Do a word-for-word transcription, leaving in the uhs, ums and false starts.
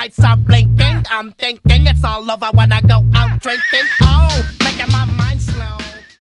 lights are blinking. I'm thinking it's all over when I go out drinking. Oh.